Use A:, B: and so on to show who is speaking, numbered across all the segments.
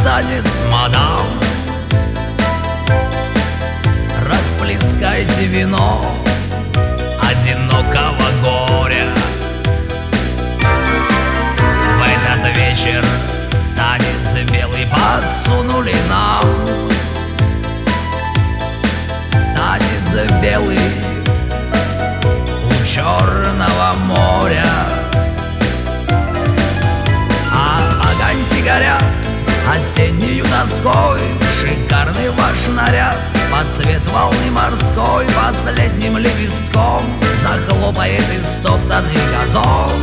A: танец, мадам. Расплескайте вино одинокого горя. В этот вечер танец белый подсунули нам. Танец белый у Черного моря. А огоньки горят осеннею тоской. Шикарный ваш наряд под цвет волны морской. Последним лепестком захлопает истоптанный газон.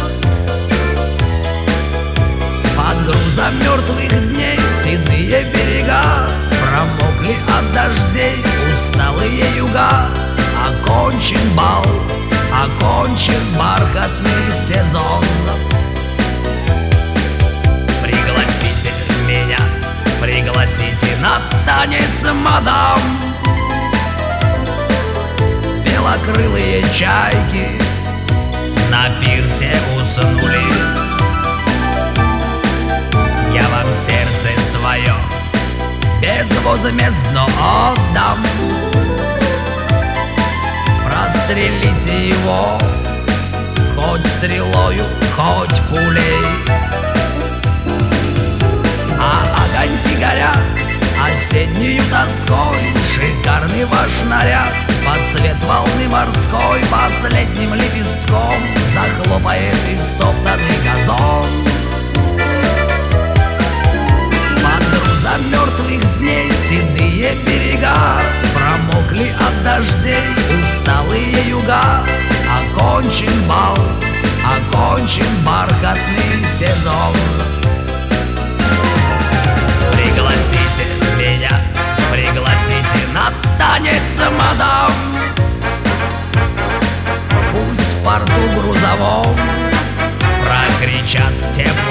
A: Под грузом мертвых дней седые берега промокли от дождей усталые юга. Окончен бал, окончен бархатный сезон. Пригласите меня, пригласите на танец, мадам. Белокрылые чайки на пирсе уснули. Я вам сердце свое безвозмездно отдам. Прострелите его хоть стрелою, хоть пулей. А огоньки горят осеннею тоской. Шикарный ваш наряд под цвет волны морской. Последним лепестком захлопает истоптанный газон. Под грузом мертвых дней седые берега промокли от дождей усталые юга. Окончен бал, окончен бархатный сезон. Пригласите меня, пригласите на танец, мадам. Пусть в порту грузовом прокричат те